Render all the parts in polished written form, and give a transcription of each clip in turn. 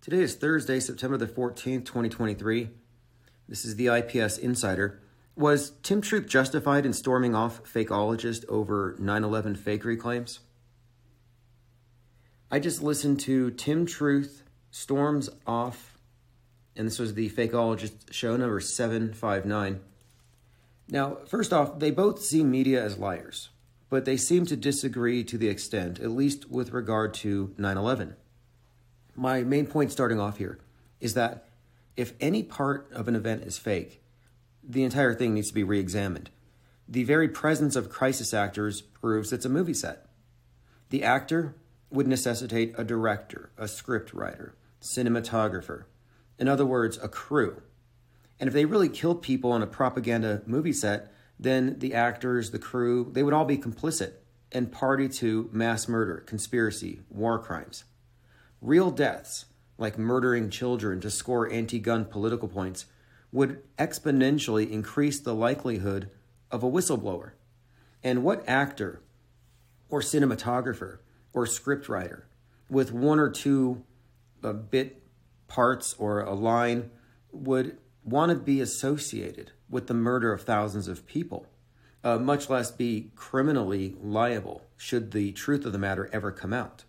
Today is Thursday, September the 14th, 2023. This is the IPS Insider. Was Tim Truth justified in storming off Fakeologist over 9/11 fakery claims? I just listened to Tim Truth storms off, and this was the Fakeologist show number 759. Now, first off, they both see media as liars, but they seem to disagree to the extent, at least with regard to 9/11. My main point starting off here is that if any part of an event is fake, the entire thing needs to be re-examined. The very presence of crisis actors proves it's a movie set. The actor would necessitate a director, a script writer, cinematographer, in other words, a crew. And if they really killed people on a propaganda movie set, then the actors, the crew, they would all be complicit and party to mass murder, conspiracy, war crimes. Real deaths, like murdering children to score anti-gun political points, would exponentially increase the likelihood of a whistleblower. And what actor or cinematographer or scriptwriter with one or two bit parts or a line would want to be associated with the murder of thousands of people, much less be criminally liable should the truth of the matter ever come out?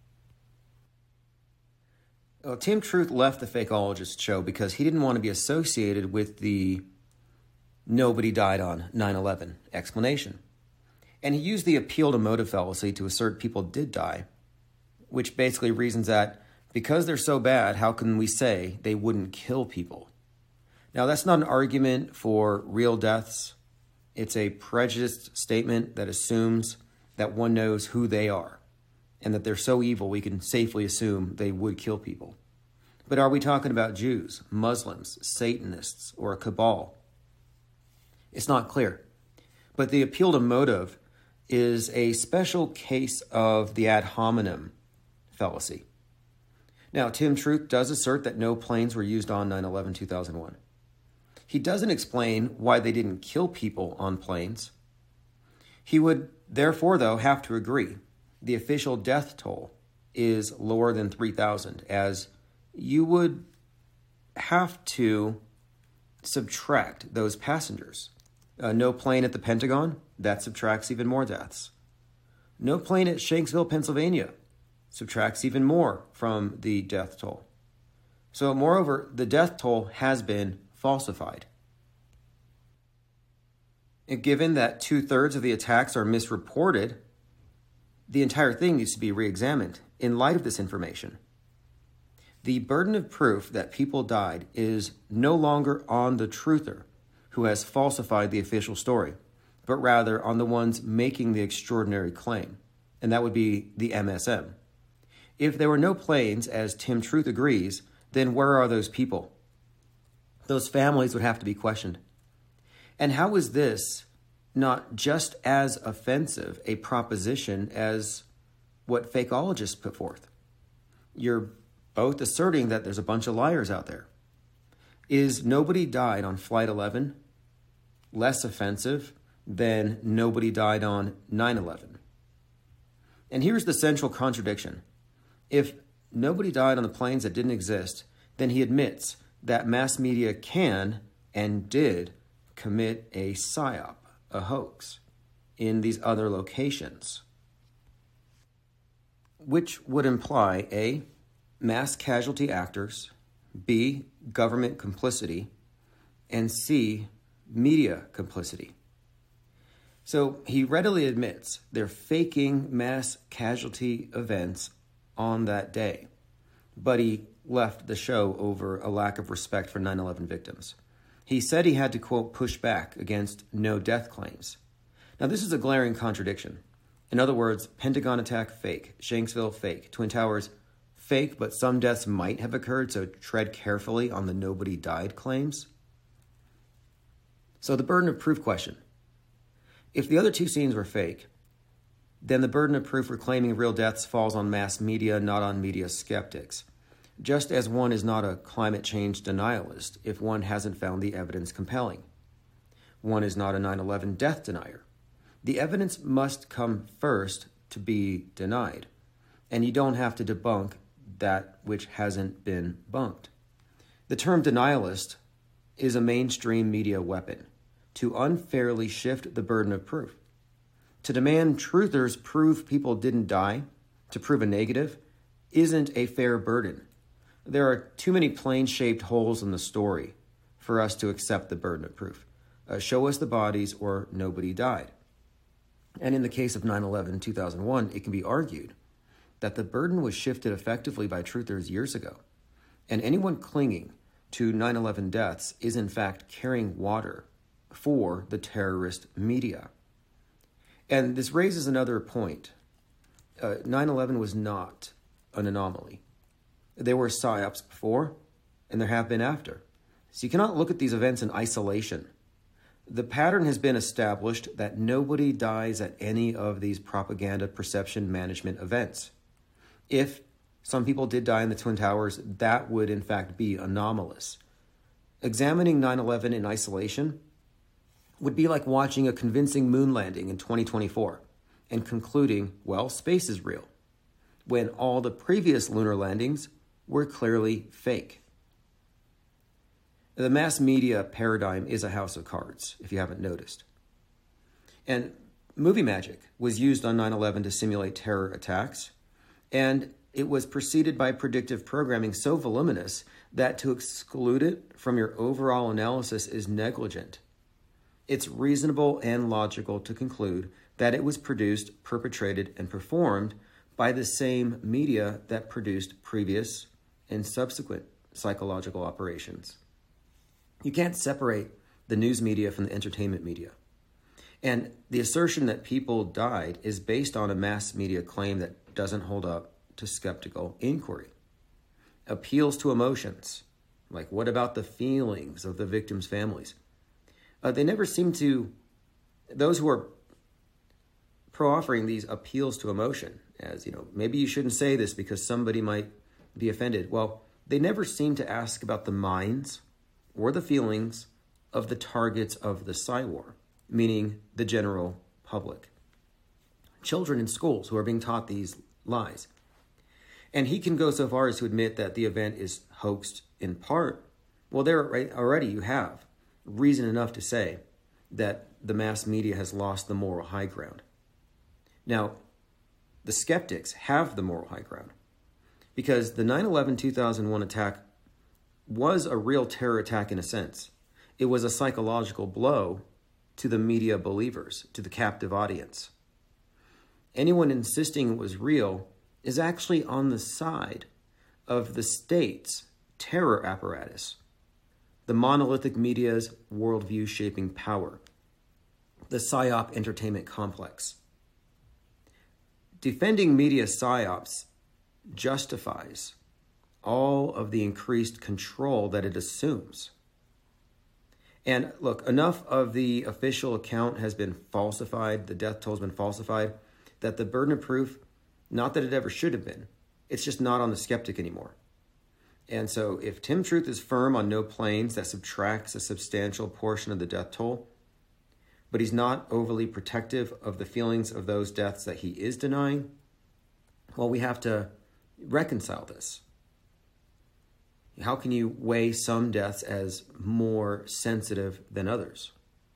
Well, Tim Truth left the Fakeologist show because he didn't want to be associated with the nobody died on 9/11 explanation. And he used the appeal to motive fallacy to assert people did die, which basically reasons that because they're so bad, how can we say they wouldn't kill people? Now, that's not an argument for real deaths. It's a prejudiced statement that assumes that one knows who they are, and that they're so evil we can safely assume they would kill people. But are we talking about Jews, Muslims, Satanists, or a cabal? It's not clear. But the appeal to motive is a special case of the ad hominem fallacy. Now, Tim Truth does assert that no planes were used on 9/11-2001. He doesn't explain why they didn't kill people on planes. He would therefore, though, have to agree the official death toll is lower than 3,000, as you would have to subtract those passengers. No plane at the Pentagon, that subtracts even more deaths. No plane at Shanksville, Pennsylvania, subtracts even more from the death toll. So moreover, the death toll has been falsified. And given that 2/3 of the attacks are misreported, the entire thing needs to be re-examined in light of this information. The burden of proof that people died is no longer on the truther who has falsified the official story, but rather on the ones making the extraordinary claim, and that would be the MSM. If there were no planes, as Tim Truth agrees, then where are those people? Those families would have to be questioned. And how is this not just as offensive a proposition as what Fakeologists put forth? You're both asserting that there's a bunch of liars out there. Is nobody died on Flight 11 less offensive than nobody died on 9/11? And here's the central contradiction. If nobody died on the planes that didn't exist, then he admits that mass media can and did commit a psyop, a hoax, in these other locations, which would imply A, mass casualty actors, B, government complicity, and C, media complicity. So he readily admits they're faking mass casualty events on that day, but he left the show over a lack of respect for 9/11 victims. He said he had to, quote, push back against no death claims. Now, this is a glaring contradiction. In other words, Pentagon attack, fake. Shanksville, fake. Twin Towers, fake, but some deaths might have occurred, so tread carefully on the nobody died claims. So the burden of proof question. If the other two scenes were fake, then the burden of proof for claiming real deaths falls on mass media, not on media skeptics. Just as one is not a climate change denialist if one hasn't found the evidence compelling. One is not a 9/11 death denier. The evidence must come first to be denied, and you don't have to debunk that which hasn't been bunked. The term denialist is a mainstream media weapon to unfairly shift the burden of proof. To demand truthers prove people didn't die, to prove a negative, isn't a fair burden. There are too many plane-shaped holes in the story for us to accept the burden of proof. Show us the bodies or nobody died. And in the case of 9/11 2001, it can be argued that the burden was shifted effectively by truthers years ago. And anyone clinging to 9/11 deaths is in fact carrying water for the terrorist media. And this raises another point. 9/11 was not an anomaly. There were psyops before, and there have been after. So you cannot look at these events in isolation. The pattern has been established that nobody dies at any of these propaganda perception management events. If some people did die in the Twin Towers, that would in fact be anomalous. Examining 9/11 in isolation would be like watching a convincing moon landing in 2024 and concluding, well, space is real, when all the previous lunar landings were clearly fake. The mass media paradigm is a house of cards, if you haven't noticed. And movie magic was used on 9/11 to simulate terror attacks, and it was preceded by predictive programming so voluminous that to exclude it from your overall analysis is negligent. It's reasonable and logical to conclude that it was produced, perpetrated, and performed by the same media that produced previous and subsequent psychological operations. You can't separate the news media from the entertainment media. And the assertion that people died is based on a mass media claim that doesn't hold up to skeptical inquiry. Appeals to emotions, like what about the feelings of the victims' families? They never seem to, those who are pro-offering these appeals to emotion, as, maybe you shouldn't say this because somebody might be offended. Well, they never seem to ask about the minds or the feelings of the targets of the psy-war, meaning the general public. Children in schools who are being taught these lies. And he can go so far as to admit that the event is hoaxed in part. Well, there already you have reason enough to say that the mass media has lost the moral high ground. Now, the skeptics have the moral high ground because the 9/11 2001 attack was a real terror attack in a sense. It was a psychological blow to the media believers, to the captive audience. Anyone insisting it was real is actually on the side of the state's terror apparatus, the monolithic media's worldview shaping power, the PSYOP entertainment complex. Defending media PSYOPs justifies all of the increased control that it assumes. And look, enough of the official account has been falsified, the death toll has been falsified, that the burden of proof, not that it ever should have been, it's just not on the skeptic anymore. And so if Tim Truth is firm on no planes, that subtracts a substantial portion of the death toll, but he's not overly protective of the feelings of those deaths that he is denying, well, we have to reconcile this. How can you weigh some deaths as more sensitive than others?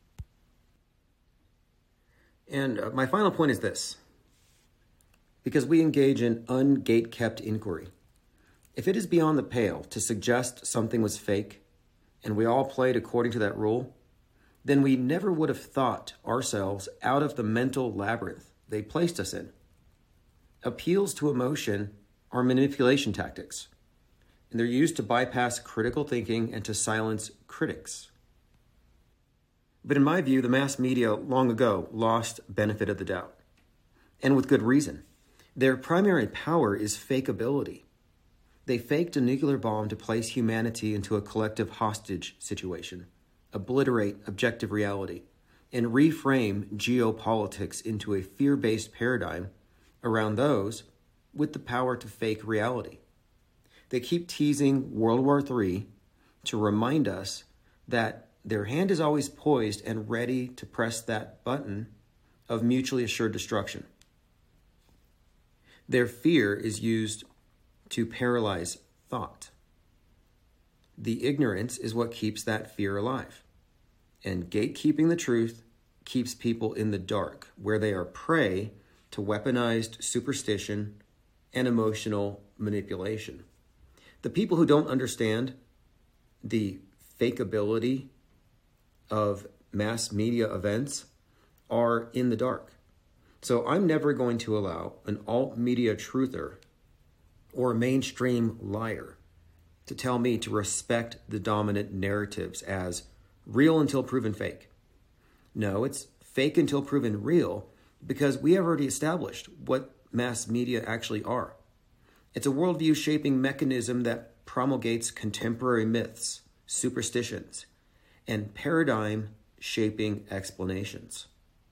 And my final point is this. Because we engage in ungate-kept inquiry, if it is beyond the pale to suggest something was fake, and we all played according to that rule, then we never would have thought ourselves out of the mental labyrinth they placed us in. Appeals to emotion are manipulation tactics, and they're used to bypass critical thinking and to silence critics. But in my view, the mass media long ago lost benefit of the doubt, and with good reason. Their primary power is fakeability. They faked a nuclear bomb to place humanity into a collective hostage situation, obliterate objective reality, and reframe geopolitics into a fear-based paradigm around those with the power to fake reality. They keep teasing World War III to remind us that their hand is always poised and ready to press that button of mutually assured destruction. Their fear is used to paralyze thought. The ignorance is what keeps that fear alive. And gatekeeping the truth keeps people in the dark, where they are prey to weaponized superstition and emotional manipulation. The people who don't understand the fakeability of mass media events are in the dark. So I'm never going to allow an alt media truther or a mainstream liar to tell me to respect the dominant narratives as real until proven fake. No, it's fake until proven real, because we have already established what mass media actually are. It's a worldview shaping mechanism that promulgates contemporary myths, superstitions, and paradigm shaping explanations.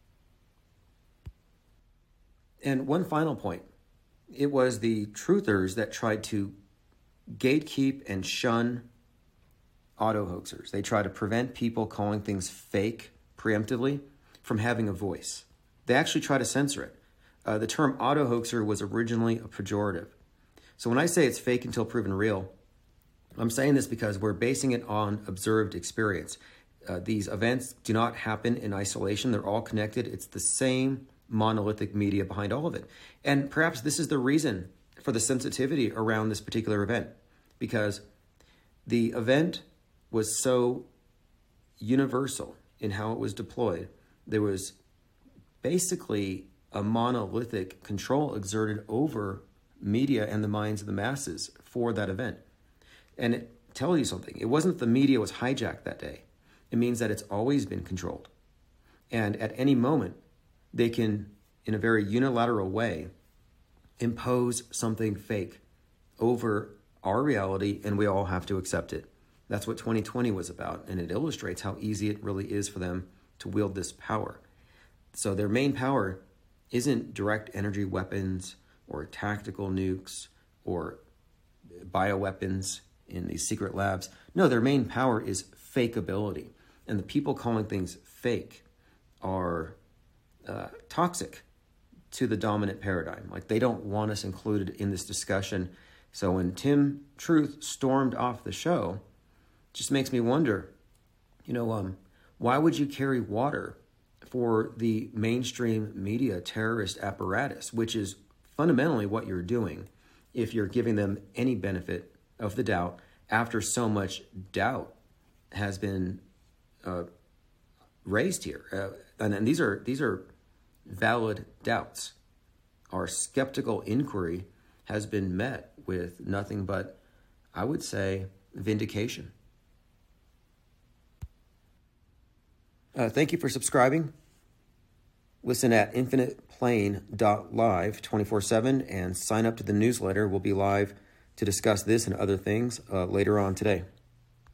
And one final point. It was the truthers that tried to gatekeep and shun auto hoaxers. They try to prevent people calling things fake preemptively from having a voice. They actually try to censor it. The term auto hoaxer was originally a pejorative. So when I say it's fake until proven real, I'm saying this because we're basing it on observed experience. These events do not happen in isolation. They're all connected. It's the same monolithic media behind all of it. And perhaps this is the reason for the sensitivity around this particular event, because the event was so universal in how it was deployed. There was basically a monolithic control exerted over media and the minds of the masses for that event. And it tells you something. It wasn't the media was hijacked that day. It means that it's always been controlled. And at any moment, they can, in a very unilateral way, impose something fake over our reality, and we all have to accept it. That's what 2020 was about, and it illustrates how easy it really is for them to wield this power. So their main power isn't direct energy weapons or tactical nukes or bioweapons in these secret labs. No, their main power is fakeability. And the people calling things fake are toxic to the dominant paradigm. Like, they don't want us included in this discussion. So when Tim Truth stormed off the show, it just makes me wonder, why would you carry water for the mainstream media terrorist apparatus, which is fundamentally what you're doing if you're giving them any benefit of the doubt after so much doubt has been raised here. And these are valid doubts. Our skeptical inquiry has been met with nothing but, I would say, vindication. Thank you for subscribing. Listen at infiniteplane.live 24/7 and sign up to the newsletter. We'll be live to discuss this and other things later on today.